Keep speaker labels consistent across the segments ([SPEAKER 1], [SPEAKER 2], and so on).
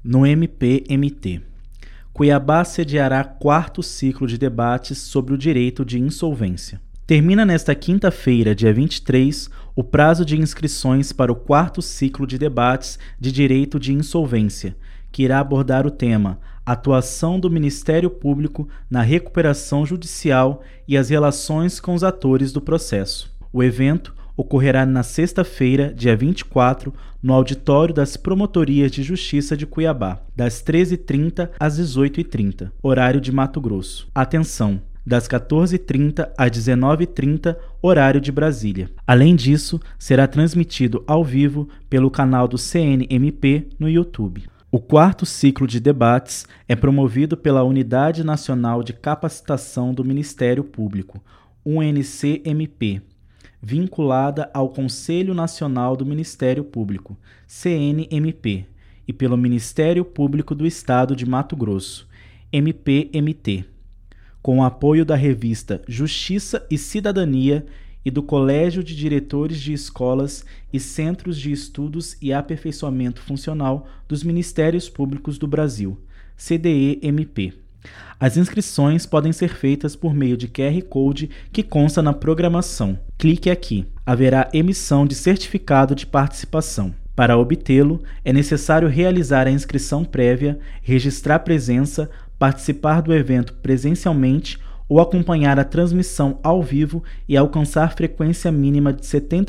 [SPEAKER 1] No MP-MT. Cuiabá sediará 4º ciclo de debates sobre o direito de insolvência. Termina nesta quinta-feira, dia 23, o prazo de inscrições para o 4º ciclo de debates de direito de insolvência, que irá abordar o tema Atuação do Ministério Público na recuperação judicial e as relações com os atores do processo. O evento ocorrerá na sexta-feira, dia 24, no auditório das Promotorias de Justiça de Cuiabá, das 13h30 às 18h30, horário de Mato Grosso. Atenção! Das 14h30 às 19h30, horário de Brasília. Além disso, será transmitido ao vivo pelo canal do CNMP no YouTube. O 4º ciclo de debates é promovido pela Unidade Nacional de Capacitação do Ministério Público, UNCMP, vinculada ao Conselho Nacional do Ministério Público, CNMP, e pelo Ministério Público do Estado de Mato Grosso, MPMT, com o apoio da revista Justiça e Cidadania e do Colégio de Diretores de Escolas e Centros de Estudos e Aperfeiçoamento Funcional dos Ministérios Públicos do Brasil, CDE-MP. As inscrições podem ser feitas por meio de QR Code que consta na programação. Clique aqui. Haverá emissão de certificado de participação. Para obtê-lo, é necessário realizar a inscrição prévia, registrar presença, participar do evento presencialmente ou acompanhar a transmissão ao vivo e alcançar frequência mínima de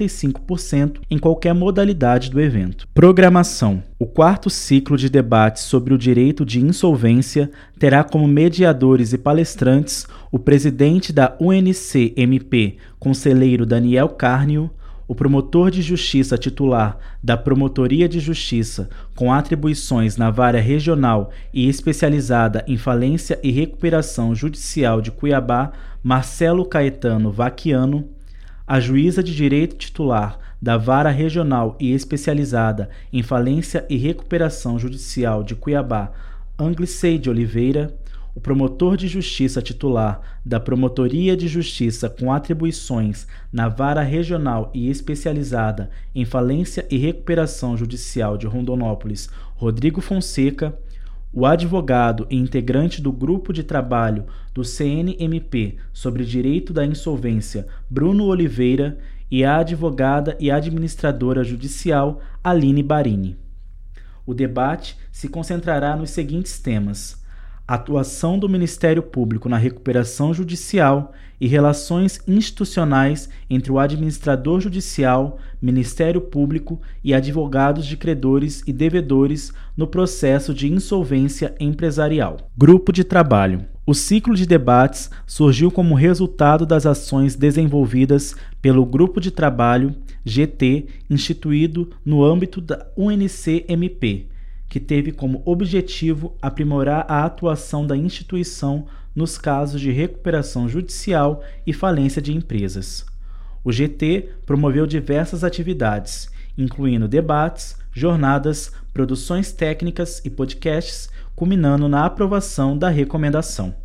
[SPEAKER 1] 75% em qualquer modalidade do evento. Programação. O 4º ciclo de debates sobre o direito de insolvência terá como mediadores e palestrantes o presidente da UNCMP, conselheiro Daniel Carnio, o promotor de justiça titular da Promotoria de Justiça, com atribuições na vara regional e especializada em falência e recuperação judicial de Cuiabá, Marcelo Caetano Vaquiano, a juíza de direito titular da vara regional e especializada em falência e recuperação judicial de Cuiabá, Angliceide Oliveira, o promotor de justiça titular da Promotoria de Justiça com atribuições na vara regional e especializada em falência e recuperação judicial de Rondonópolis, Rodrigo Fonseca, o advogado e integrante do grupo de trabalho do CNMP sobre direito da insolvência, Bruno Oliveira, e a advogada e administradora judicial, Aline Barini. O debate se concentrará nos seguintes temas: atuação do Ministério Público na recuperação judicial e relações institucionais entre o administrador judicial, Ministério Público e advogados de credores e devedores no processo de insolvência empresarial. Grupo de trabalho. O ciclo de debates surgiu como resultado das ações desenvolvidas pelo Grupo de Trabalho, GT, instituído no âmbito da UNCMP, que teve como objetivo aprimorar a atuação da instituição nos casos de recuperação judicial e falência de empresas. O GT promoveu diversas atividades, incluindo debates, jornadas, produções técnicas e podcasts, culminando na aprovação da recomendação.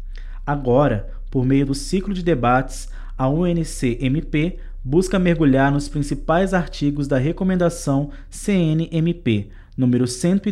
[SPEAKER 1] Agora, por meio do ciclo de debates, a UNCMP busca mergulhar nos principais artigos da recomendação CNMP, número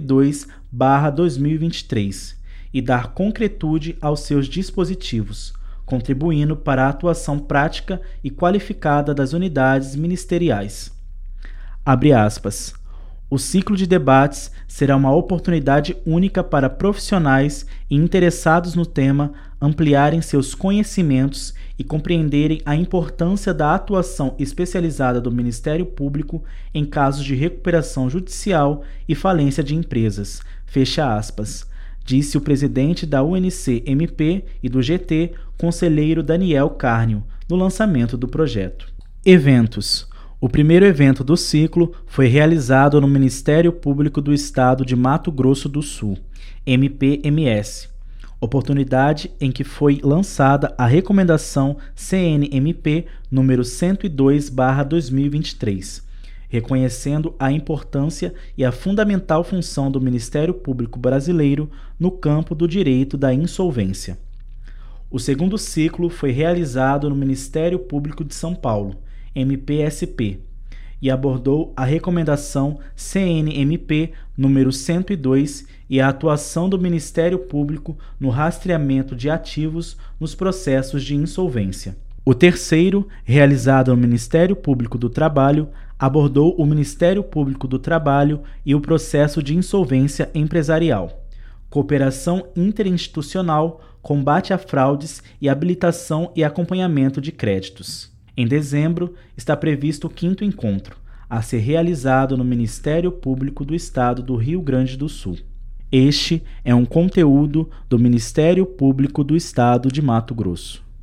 [SPEAKER 1] 102/2023, e dar concretude aos seus dispositivos, contribuindo para a atuação prática e qualificada das unidades ministeriais. Abre aspas. O ciclo de debates será uma oportunidade única para profissionais e interessados no tema ampliarem seus conhecimentos e compreenderem a importância da atuação especializada do Ministério Público em casos de recuperação judicial e falência de empresas. Fecha aspas, disse o presidente da UNCMP e do GT, conselheiro Daniel Carnio, no lançamento do projeto. Eventos. O primeiro evento do ciclo foi realizado no Ministério Público do Estado de Mato Grosso do Sul, MPMS, oportunidade em que foi lançada a recomendação CNMP número 102/2023, reconhecendo a importância e a fundamental função do Ministério Público brasileiro no campo do direito da insolvência. O segundo ciclo foi realizado no Ministério Público de São Paulo, MPSP, e abordou a recomendação CNMP número 102 e a atuação do Ministério Público no rastreamento de ativos nos processos de insolvência. O terceiro, realizado no Ministério Público do Trabalho, abordou o Ministério Público do Trabalho e o processo de insolvência empresarial, cooperação interinstitucional, combate a fraudes e habilitação e acompanhamento de créditos. Em dezembro, está previsto o 5º encontro, a ser realizado no Ministério Público do Estado do Rio Grande do Sul. Este é um conteúdo do Ministério Público do Estado de Mato Grosso.